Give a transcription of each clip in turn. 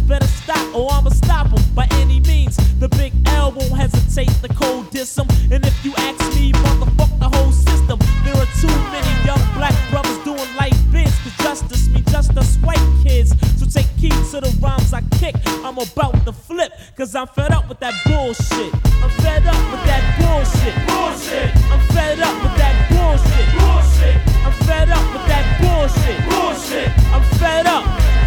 better stop or I'ma stop him by any means. The big L won't hesitate to cold diss him. And if you ask me, motherfuck the whole system. There are too many young black brothers doing life bids, cause justice mean just us white kids. So take heed to the rhymes I kick. I'm about to flip, cause I'm fed up with that bullshit. I'm fed up with that bullshit. Bullshit. I'm fed up with that bullshit. Bullshit. I'm fed up with that bullshit. Bullshit. I'm fed up.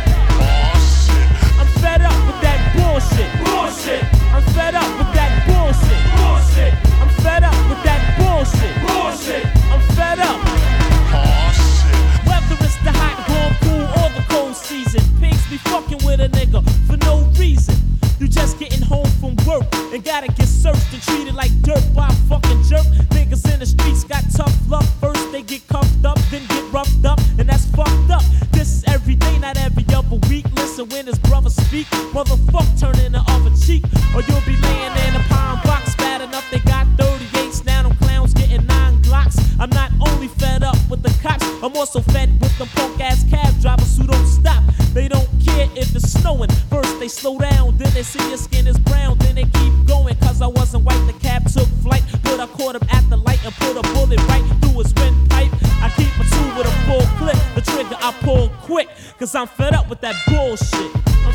I'm fed up with that bullshit. Bullshit. I'm fed up with that bullshit. Bullshit. I'm fed up with that bullshit. Bullshit. I'm fed up. Whether it's the hot, warm, cool, or the cold season, pigs be fucking with a nigga for no reason. You just getting home from work and gotta get searched and treated like dirt by a fucking jerk. Niggas in the streets got tough luck. First they get cuffed up, then get roughed up, and that's fucked up. This is every day, not every other week. Listen when his brother speak, motherfuck turn in the other cheek, or you'll be laying in a pine box. Bad enough they got 38s, now them clowns getting 9 Glocks. I'm not only fed up with the cops, I'm also fed with them punk ass cab drivers who don't stop. They don't care if it's snowing. First they slow down, then they see your skin is brown, then they keep going. Cause I wasn't white, the cab took flight, but I caught him at the light and put a bullet right through his windpipe. I keep a 2 with a full clip, the trigger I pull quick, cause I'm fed up with that bullshit. I'm